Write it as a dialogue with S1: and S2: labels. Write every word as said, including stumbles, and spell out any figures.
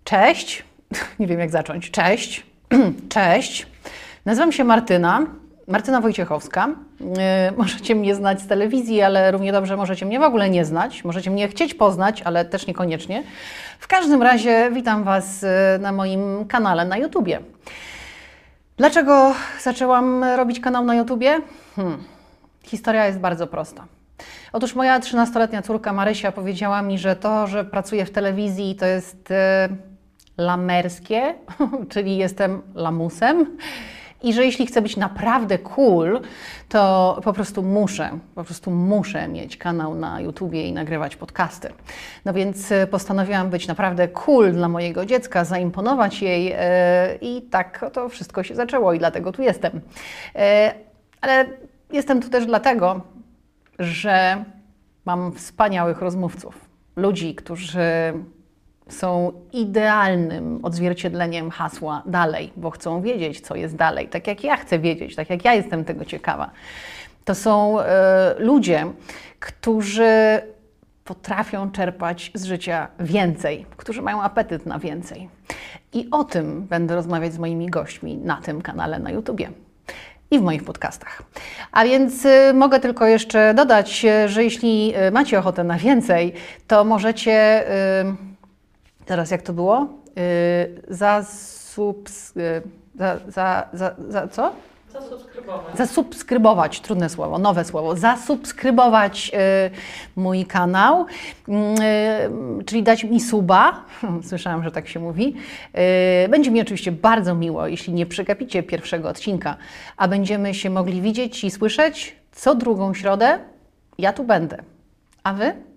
S1: Cześć, nie wiem jak zacząć. Cześć, cześć. Nazywam się Martyna, Martyna Wojciechowska. Yy, możecie mnie znać z telewizji, ale równie dobrze możecie mnie w ogóle nie znać. Możecie mnie chcieć poznać, ale też niekoniecznie. W każdym razie witam Was na moim kanale na YouTubie. Dlaczego zaczęłam robić kanał na YouTubie? Hmm. Historia jest bardzo prosta. Otóż moja trzynastoletnia córka Marysia powiedziała mi, że to, że pracuję w telewizji, to jest e, lamerskie, czyli jestem lamusem i że jeśli chcę być naprawdę cool, to po prostu muszę, po prostu muszę mieć kanał na YouTubie i nagrywać podcasty. No więc postanowiłam być naprawdę cool dla mojego dziecka, zaimponować jej e, i tak to wszystko się zaczęło i dlatego tu jestem. E, ale jestem tu też dlatego, że mam wspaniałych rozmówców, ludzi, którzy są idealnym odzwierciedleniem hasła dalej, bo chcą wiedzieć, co jest dalej, tak jak ja chcę wiedzieć, tak jak ja jestem tego ciekawa. To są e, ludzie, którzy potrafią czerpać z życia więcej, którzy mają apetyt na więcej. I o tym będę rozmawiać z moimi gośćmi na tym kanale na YouTubie i w moich podcastach. A więc y, mogę tylko jeszcze dodać, y, że jeśli y, macie ochotę na więcej, to możecie, y, teraz jak to było? Y, zasubs... Y, za, za, za, za co?
S2: Zasubskrybować.
S1: Zasubskrybować, trudne słowo, nowe słowo. Zasubskrybować y, mój kanał, y, czyli dać mi suba. Słyszałam, że tak się mówi. Y, będzie mi oczywiście bardzo miło, jeśli nie przegapicie pierwszego odcinka, a będziemy się mogli widzieć i słyszeć co drugą środę. Ja tu będę. A Wy?